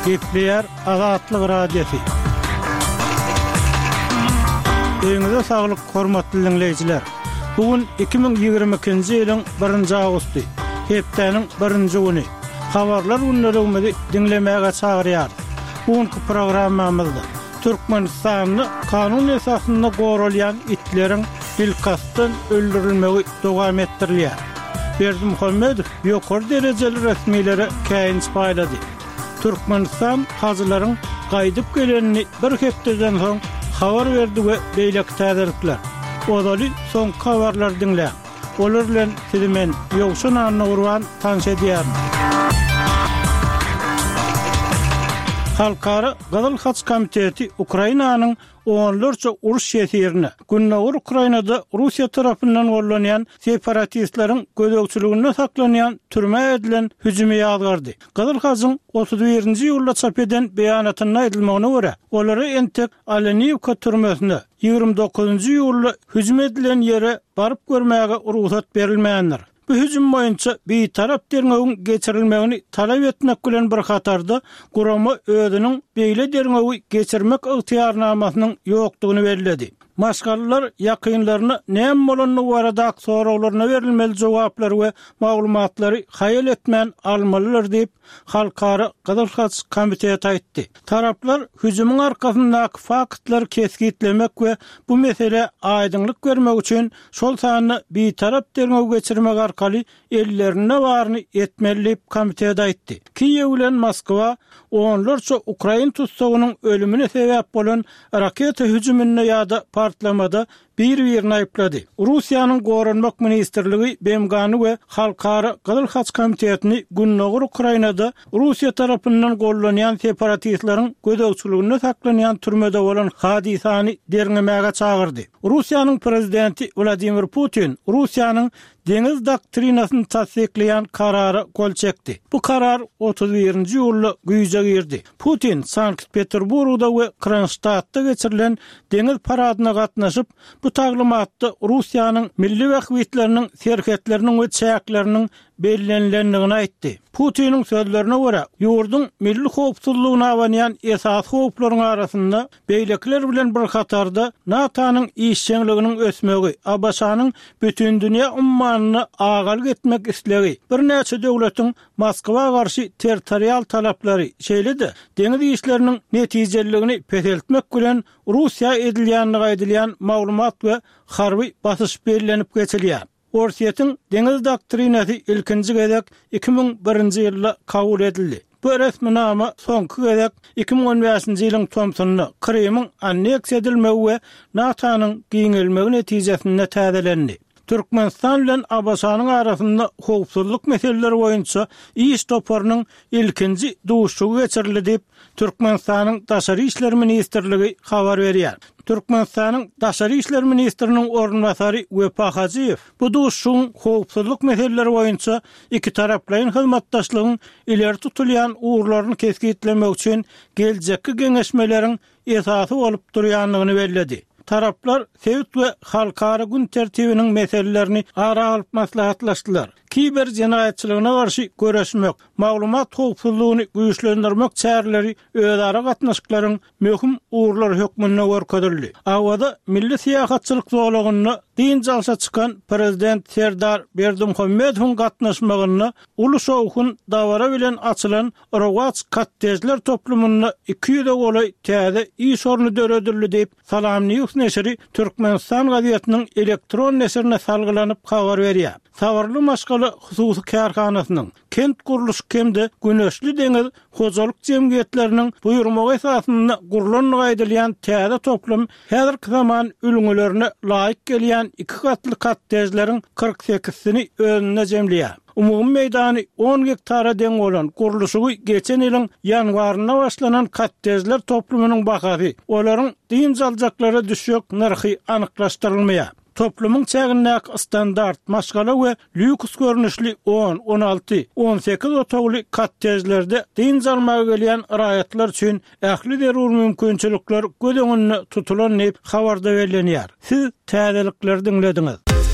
Gepleyer Azatlyk Radiosu. Öňüňizde saglyk, hormatly dinleýijiler. Bugün 2022-nji ýylyň 1-nji awgusty, hepdeniň 1-nji güni. Habarlar günlerimizi dinlemäge çagyrýar. Bugünkü programmamyzda Türkmenistanyny kanun esasynda goralýan itleriň bilkastan öldürilmegi dowam etdirilýär. Berdimuhammedow ýokary derejeli resmiýlere käýin paýlady. Türkmenistan hazylaryň gaýdyp gelenini bir hepdeden soň habar berdi we beýleki täzelikler. Odaly soň habarlar dinlä. Olar bilen sizimen ýogşun anna urwan tanış edýär. Halkara Gazyl Haç Komiteti Ukrainanyň onlarca uruş şehirini Günnogur Ukrainada Russiya tarapyndan gollanýan separatistleriň gödökçüliginde saklanýan türme edilen hüjümi ýazgardy. Gazyl Haçyň 31-nji ýylda çap eden beýanatyna aýdylmagyna görä, olary entek Alenivka türmesine 29-njy ýylda hüjüm edilen ýere baryp görmäge ruhsat berilmeýändir. Bu hüjüm boýunça bir tarap derňegiň geçirilmegini talap etmek bilen bir hatarda gurama özüniň beýle derňegi geçirmek ygtyýarnamasynyň ýokdugyny bellädi. Maşgallar ýakynlaryna näme bolanyny barada soraklaryna berilmeli jogaplary we maglumatlary haýal etmän almalylar diýip Halkara Gazyl Haç Komiteti aýtdy. Taraplar hüjümüň arkasyndaky faktlary keskitlemek we bu mesele aýdynlyk bermek üçin şol sany bir tarap derňegi geçirmek arkaly ellerine baryny etmeli diýip komitet aýtdy. Kiýew bilen Moskwa onlarça Ukrain tutsagynyň ölümine sebäp bolan raketa hüjümine ýa-da partlamada bir-birini aýplady. Russiýanyň Goranmak ministrligi Bemgany we Halkara Gazyl Haç Komitetini Günnogur Ukrainada Russiya tarapyndan gollanýan separatistleriň gödökçüliginde saklanýan türmede bolan hadisany derňemäge çagyrdy. Russiýanyň prezidenti Vladimir Putin Russiýanyň deniz doktrinasyny tasdikleýän karary gol çekdi. Bu karar 31-nji ýylda güýje girdi. Putin Sankt-Peterburgda we Kronstadtda geçirilen deniz paradyna gatnaşyp bu taglymatda Russiýanyň milli wekilleriniň serhetleriniň we çäkleriniň bellenlendigini aýtdy. Putiniň sözlerine görä, ýurduň milli howpsuzlygyna awanýan esas howplaryň arasynda beýlekler bilen bir hatarda NATO'nyň işçiliginiň ösmegi, ABŞ-nyň bütün dünýä ummanyny agalyk etmek istlegi, bir näçe döwletiň Moskwa garşy territorial talaplary şeýle-de deňiz işleriniň netijeligini peseltmek bilen Russiýa edilýänligi aýdylýan maglumat we harby basyş bellenip geçilýär. Orsiýetiň deniz doktrinasy ilkinji gezek 2001-nji ýylda kabul edildi. Bu resminama soňky gezek 2015-nji ýylyň Tomsonyny Krymyň anneksiýa edilmegi we NATO'nyň giňelmegi netijesinde täzelendi. Türkmenistan bilen ABŞ-nyň arasynda howpsuzlyk meseleleri boýunça iş toparynyň ilkinji duşugy geçirildi diýip Türkmenistanyň Daşary işler ministrligi habar berýär. Türkmenistanyň Daşary işler ministriniň ornbasary Wepa Hajiýew bu duşuň howpsuzlyk meseleleri boýunça iki taraplaryň hyzmatdaşlygyň ileri tutulýan uğurlaryny keskitlemek üçin geljekki geňeşmeleriň esasy bolup durýanlygyny belledi. Taraplar Sewit we halkara gün tertibiniň meselelerini ara alyp maslahatlaşdylar. Kiber jenaýatçylygyna garşy göreşmek, maglumat howpsuzlygyny güýçlendirmek çäreleri özara gatnaşyklaryň möhüm uğurlary hökmüne görkezildi. Awada milli siýasatçylyk zolagyny din jalşa çykan prezident Serdar Berdimuhammedowyň gatnaşmagyny uly şowhun dawara bilen açylan Rogaç kattejler toplumyny 200 golay täze iş orny döredildi diýip Salam News neşri Türkmenistan gazetynyň elektron neşrine salgylanyp habar berýär. Savarly maşgaly hususy kärhanasynyň kent guruluş kemde Güneşli deňiz hojalyk jemgyýetleriniň buýrmagy esasynda gurulanyny aýdylýan täze toplum häzirki zaman ülüňlerine laýyk gelýän 2 katly kattejleriň 48-sini özüne jemleýär. Umumy meýdany 10 hektara deň bolan guruluşy geçen ýylyň ýanwaryna başlanan kattejler toplumynyň bahasy, olaryň din jaljaklara düşýek narhy anyklaşdyrylmaýar. Toplumyň çägindäki standart, maşgala we lüks görnüşli 10, 16, 18 otogly kattejlerde din jalmaga gelýän raýatlar üçin ähli derur mümkinçilikler göz öňünde tutulan diýip habarda berilýär. Siz täzelikler dinlediňiz.